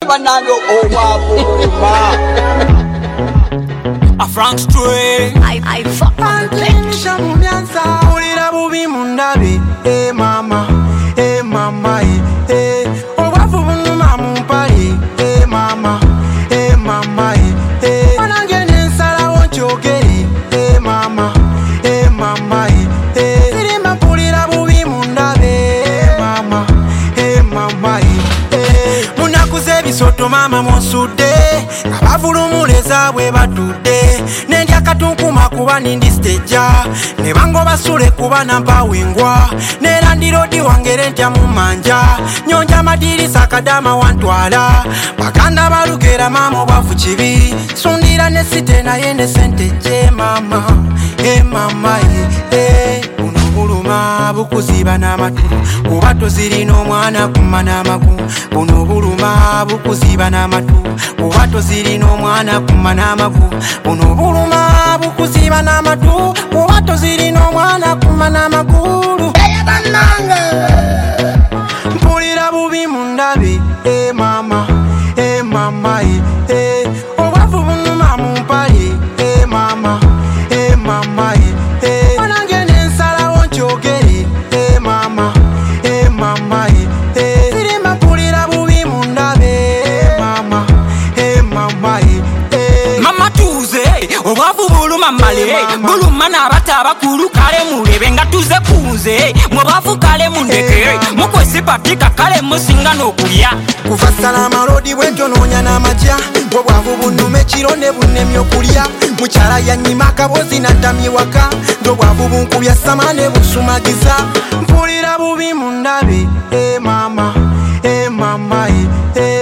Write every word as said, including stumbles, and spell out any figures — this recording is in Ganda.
banange obwabuluma A Frank Stray I, I fuck on the bitch. Ulira bubi mundabe, eh mama, eh mama, eh obafu bunuma mumpaye, eh mama, eh mama, eh wanange nensala wonchogere, eh mama, eh mama, eh sirimba mpulira bubi mundabe, eh mama, eh mama, eh munakuze bisoto mama monsude, abavulumuleza bwe batudde. Nendya katunkuma kuba nindi stage ne bango basule kuba namba wingwa nera ndirodi wangere ntya mu manja nyonja madirisa kadama wantwala bakanda balugera mama bwafu kibi sundira ne site na yene sente je mama e mama e uno buluma bukuziba n'amatu kuba tozirina omwana kumana amagu buno buluma bukuziba n'amatu kuba tozirina omwana kumana amagu buno buluma bukuziba n'amatu kuba tozirina omwana kumana amagulu mpulira bubi mundabe e mama e mama e obwavu bunuma mumpaye e mama e mama e wanange nensala wonchogere e mama e mama e sirimba mpulira bubi mundabe e mama e mama e Mama tuze obwavu buluma male buluma n'abato abakulu kale mulebe nga tuze kuze mwabafu kale mundeke mukwese patika kale musinga n'okulya kuva salama lodi bwentonoonya n'amajja obwavu bunnuma ekiro ne bunnemya okulya mukyala yanyima akabozi n'adamye waka nd'obwavu bunkubya sama ne busumagiza mpulira bubi mundabe e mama e mama e